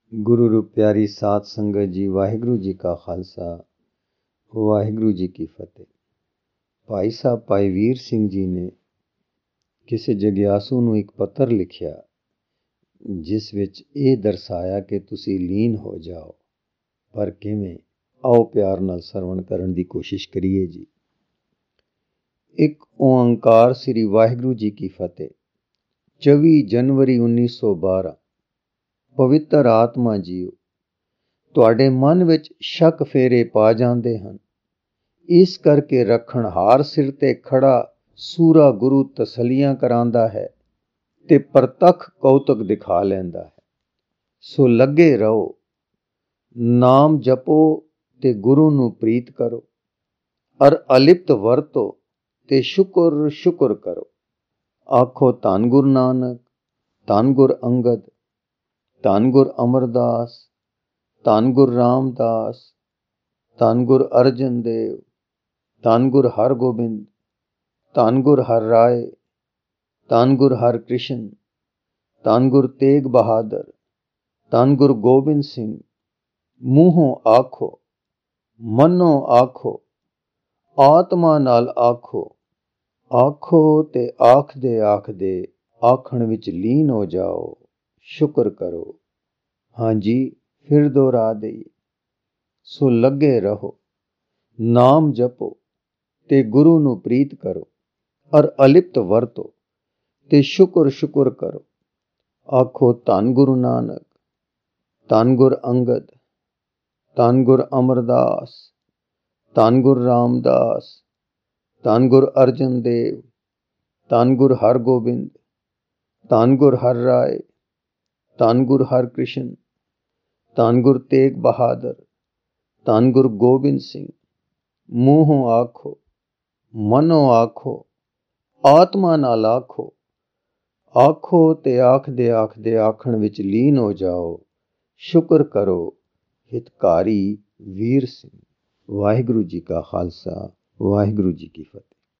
ਗੁਰੂ ਰੂਪ ਪਿਆਰੀ ਸਾਧ ਸੰਗਤ ਜੀ, ਵਾਹਿਗੁਰੂ ਜੀ ਕਾ ਖਾਲਸਾ, ਵਾਹਿਗੁਰੂ ਜੀ ਕੀ ਫਤਿਹ। ਭਾਈ ਸਾਹਿਬ ਭਾਈ ਵੀਰ ਸਿੰਘ ਜੀ ਨੇ ਕਿਸੇ ਜਗਿਆਸੂ ਨੂੰ ਇੱਕ ਪੱਤਰ ਲਿਖਿਆ, ਜਿਸ ਵਿੱਚ ਇਹ ਦਰਸਾਇਆ ਕਿ ਤੁਸੀਂ ਲੀਨ ਹੋ ਜਾਓ, ਪਰ ਕਿਵੇਂ? ਆਓ ਪਿਆਰ ਨਾਲ ਸਰਵਣ ਕਰਨ ਦੀ ਕੋਸ਼ਿਸ਼ ਕਰੀਏ ਜੀ। ਇੱਕ ਓੰਕਾਰ ਸ੍ਰੀ ਵਾਹਿਗੁਰੂ ਜੀ ਕੀ ਫਤਿਹ। 24 ਜਨਵਰੀ 1912। ਪਵਿੱਤਰ ਆਤਮਾ ਜੀਓ, ਤੁਹਾਡੇ ਮਨ ਵਿੱਚ ਸ਼ੱਕ ਫੇਰੇ ਪਾ ਜਾਂਦੇ ਹਨ। ਇਸ ਕਰਕੇ ਰੱਖਣਹਾਰ ਸਿਰ ਤੇ ਖੜਾ ਸੂਰਾ ਗੁਰੂ ਤਸੱਲੀਆਂ ਕਰਾਂਦਾ ਹੈ ਤੇ ਪ੍ਰਤੱਖ ਕੌਤਕ ਦਿਖਾ ਲੈਂਦਾ ਹੈ। ਸੋ ਲੱਗੇ ਰਹੋ, ਨਾਮ ਜਪੋ ਤੇ ਗੁਰੂ ਨੂੰ ਪ੍ਰੀਤ ਕਰੋ, ਅਰ ਅਲਿਪਤ ਵਰਤੋ ਤੇ ਸ਼ੁਕਰ ਕਰੋ। ਆਖੋ ਧੰਨ ਗੁਰੂ ਨਾਨਕ, ਧੰਨ ਗੁਰ ਅੰਗਦ, ਧੰਨ ਗੁਰ ਅਮਰਦਾਸ, ਧੰਨ ਗੁਰ ਰਾਮਦਾਸ, ਧੰਨ ਗੁਰ ਅਰਜਨ ਦੇਵ, ਧੰਨ ਗੁਰ ਹਰਗੋਬਿੰਦ, ਧੰਨ ਗੁਰ ਹਰ ਰਾਏ, ਧੰਨ ਗੁਰ ਹਰ ਕ੍ਰਿਸ਼ਨ, ਧੰਨ ਗੁਰ ਤੇਗ ਬਹਾਦਰ, ਧੰਨ ਗੁਰ ਗੋਬਿੰਦ ਸਿੰਘ। ਮੂੰਹੋਂ ਆਖੋ, ਮਨੋਂ ਆਖੋ, ਆਤਮਾ ਨਾਲ ਆਖੋ। ਆਖੋ ਤੇ ਆਖਦੇ ਆਖਦੇ ਆਖਣ ਵਿੱਚ ਲੀਨ ਹੋ ਜਾਓ, ਸ਼ੁਕਰ ਕਰੋ। ਹਾਂਜੀ, ਫਿਰ ਦੁਹਰਾ ਦੇਈਏ। ਸੋ ਲੱਗੇ ਰਹੋ, ਨਾਮ ਜਪੋ ਤੇ ਗੁਰੂ ਨੂੰ ਪ੍ਰੀਤ ਕਰੋ, ਅਰ ਅਲਿਪਤ ਵਰਤੋ ਤੇ ਸ਼ੁਕਰ ਕਰੋ। ਆਖੋ ਧੰਨ ਗੁਰੂ ਨਾਨਕ, ਧੰਨ ਗੁਰ ਅੰਗਦ, ਧੰਨ ਗੁਰ ਅਮਰਦਾਸ, ਧੰਨ ਗੁਰ ਰਾਮਦਾਸ, ਧੰਨ ਗੁਰ ਅਰਜਨ ਦੇਵ, ਧੰਨ ਗੁਰ ਹਰਗੋਬਿੰਦ, ਧੰਨ ਗੁਰ ਹਰ ਰਾਏ, ਧੰਨ ਗੁਰ ਹਰ ਕ੍ਰਿਸ਼ਨ, ਧੰਨ ਗੁਰ ਤੇਗ ਬਹਾਦਰ, ਧੰਨ ਗੁਰ ਗੋਬਿੰਦ ਸਿੰਘ। ਮੂੰਹੋਂ ਆਖੋ, ਮਨੋਂ ਆਖੋ, ਆਤਮਾ ਨਾਲ ਆਖੋ। ਆਖੋ ਤੇ ਆਖਦੇ ਆਖਦੇ ਆਖਣ ਵਿੱਚ ਲੀਨ ਹੋ ਜਾਓ, ਸ਼ੁਕਰ ਕਰੋ। ਹਿਤਕਾਰੀ ਵੀਰ ਸਿੰਘ। ਵਾਹਿਗੁਰੂ ਜੀ ਕਾ ਖਾਲਸਾ, ਵਾਹਿਗੁਰੂ ਜੀ ਕੀ ਫਤਿਹ।